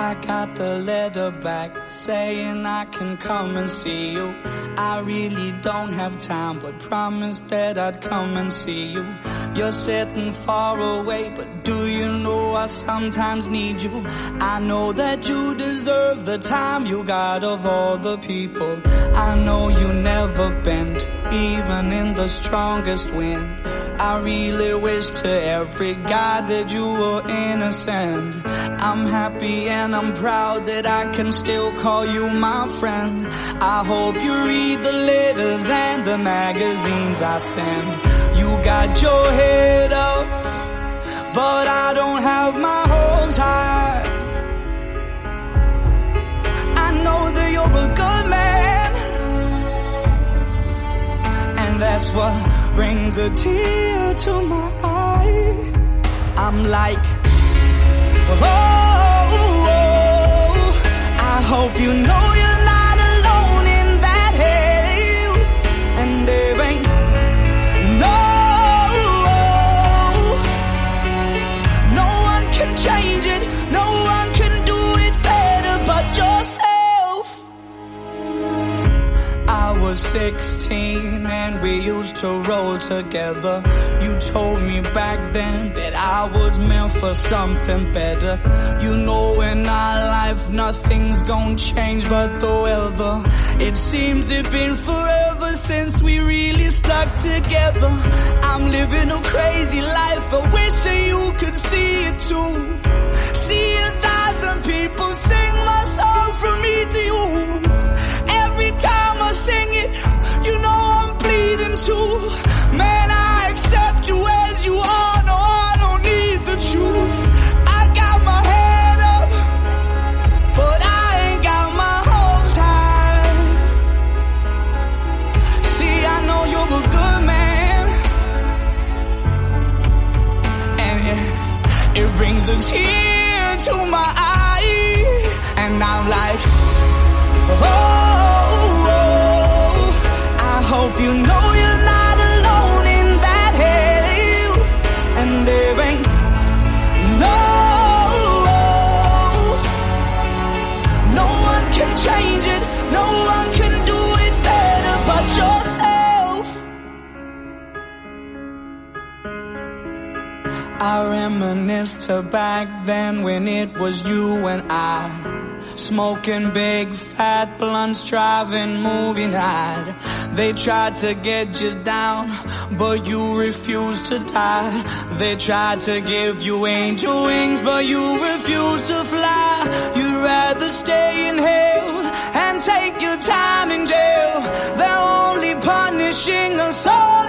I got the letter back saying I can come and see you. I really don't have time, but promised that I'd come and see you. You're sitting far away, but do you know I sometimes need you? I know that you deserve the time you got of all the people. I know you never bend, even in the strongest wind. I really wish to every God that you were innocent. I'm happy and I'm proud that I can still call you my friend. I hope you read the letters and the magazines I send. You got your head up, but I don't have my hopes high. I know that you're a good man, and that's what brings a tear to my eye. I'm like, oh, I hope you know you're not alone in that hell, and there ain't no one can change it, no one can do it better but yourself. I was 16 and we used to roll together. You told me back then that I was meant for something better. You know in our life nothing's gonna change but the weather. It seems it's been forever since we really stuck together. I'm living a crazy life, I wish that you could see it too. See 1,000 people sing my song from me to you. Every time I sing it, you know I'm bleeding too. Man, I accept you as you are, no I don't need the truth. I got my head up, but I ain't got my hopes high. See, I know you're a good man, and it brings a tear to my eye, and I'm like, I hope you know you're not alone in that hell, and there ain't no one can change it, no one can do it better but yourself. I reminisce to back then when it was you and I, smoking big fat blunts, driving movie night. They tried to get you down, but you refused to die. They tried to give you angel wings, but you refused to fly. You'd rather stay in hell and take your time in jail. They're only punishing us all.